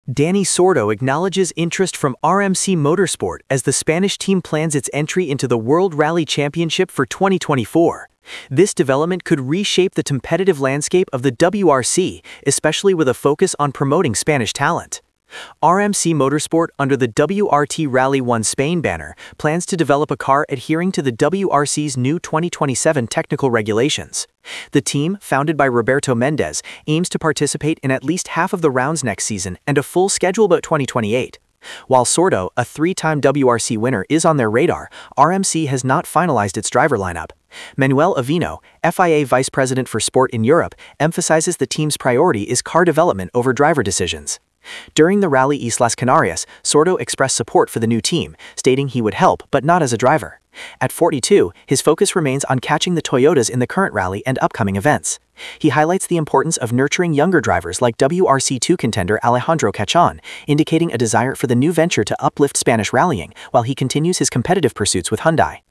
Dani Sordo acknowledges interest from RMC Motorsport as the Spanish team plans its entry into the World Rally Championship for 2024. This development could reshape the competitive landscape of the WRC, especially with a focus on promoting Spanish talent. RMC Motorsport, under the WRT Rally 1 Spain banner, plans to develop a car adhering to the WRC's new 2027 technical regulations. The team, founded by Roberto Mendez, aims to participate in at least half of the rounds next season and a full schedule by 2028. While Sordo, a three-time WRC winner, is on their radar, RMC has not finalized its driver lineup. Manuel Avino, FIA Vice President for Sport in Europe, emphasizes the team's priority is car development over driver decisions. During the Rally Islas Canarias, Sordo expressed support for the new team, stating he would help but not as a driver. At 42, his focus remains on catching the Toyotas in the current rally and upcoming events. He highlights the importance of nurturing younger drivers like WRC2 contender Alejandro Cachon, indicating a desire for the new venture to uplift Spanish rallying while he continues his competitive pursuits with Hyundai.